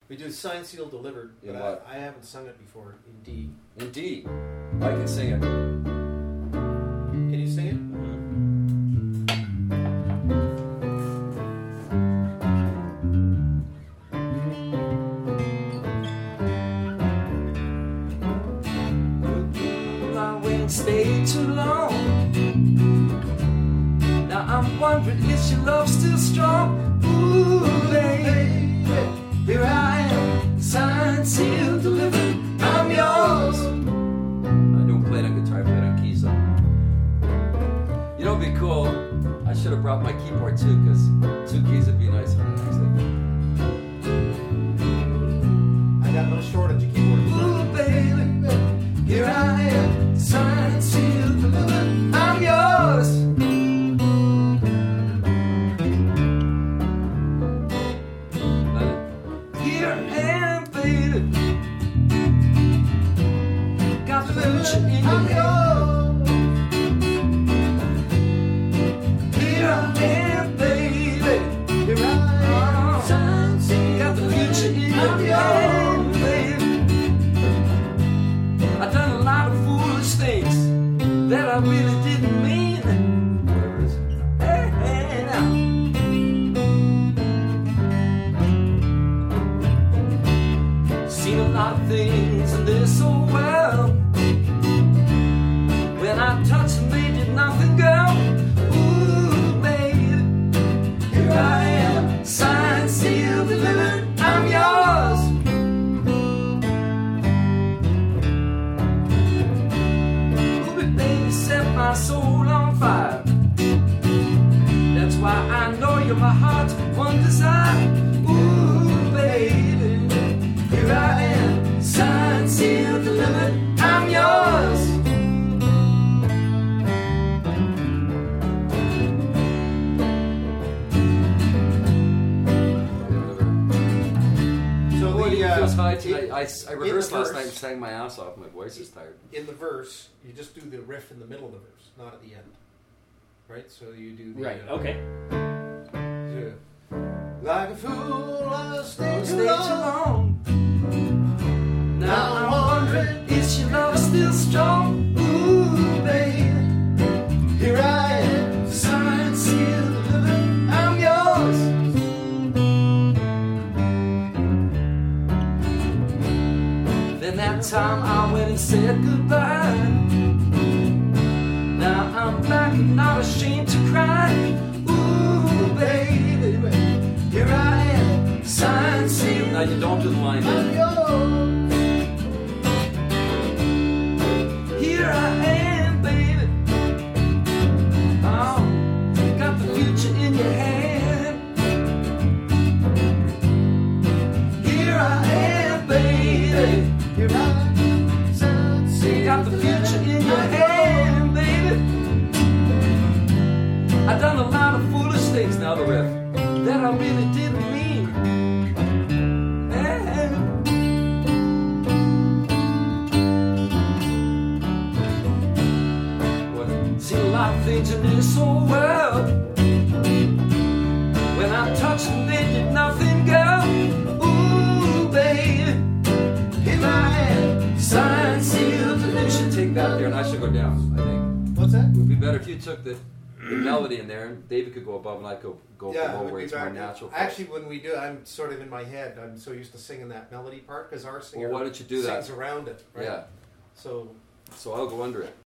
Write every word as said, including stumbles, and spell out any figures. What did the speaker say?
We do Signed, Sealed, Delivered, In but what? I, I haven't sung it before in D. In D. I can sing it. Can you sing it? Stay too long. Now I'm wondering, is your love still strong? Ooh, baby, here I am, signed, sealed, delivered. I'm yours. I don't play it on guitar, I play it on keys though. You know, it'd be cool. I should have brought my keyboard too, because two keys would be nice on it actually. I got no shortage of keyboard. Ooh, baby, here I am, signed, sealed, delivered. I'm yours. Here I am, baby. Got the future in your hand. Here I am, baby. Here I am, signed, sealed. Got the future in your hand, baby. I've done a lot of foolish things that I really didn't mean. Hey, hey, now. Seen a lot of things in this old world. When I touched them, they did nothing, girl. Ooh, baby, here I am, signed, sealed, delivered. I'm yours. Set my soul on fire. That's why I know you're my heart's one desire. Ooh, baby, here I am, signed, sealed, delivered. I'm yours. So Boy, the, it uh, feels high tonight. I, I, I in rehearsed the last verse- night and sang my ass off. My voice is tired. in the verse, you just do the riff in the middle of the verse, not at the end. Right? So you do the... Right, uh, okay. yeah. Like a fool, I stay Don't too stay too long. long. Now I'm wondering, is your love still strong? Ooh, baby, here I am, signed, sealed, delivered. I'm yours. Then that time I went and said goodbye. Now I'm back and not ashamed to cry. Ooh, baby, here I am, signed, sealed. Now you don't do the line. Here I am, baby. Oh, got the future in your hand. Here I am, baby. Here I am, signed, sealed. Got the future in your hand, baby. I've done a lot of foolish things, now the riff, that I really didn't mean. Seen a lot of things in this old world. When I touched them, they did nothing, girl. Ooh, baby, here I am, signed, sealed. You should take that there, and I should go down, I think. What's that? It would be better if you took the, the melody in there, and David could go above, and I could go Yeah, it below would where be it's more better. natural. for Actually, when we do, I'm sort of in my head. I'm so used to singing that melody part because our singer Well, why don't you do that? sings around it. Right? Yeah, So so I'll go under it.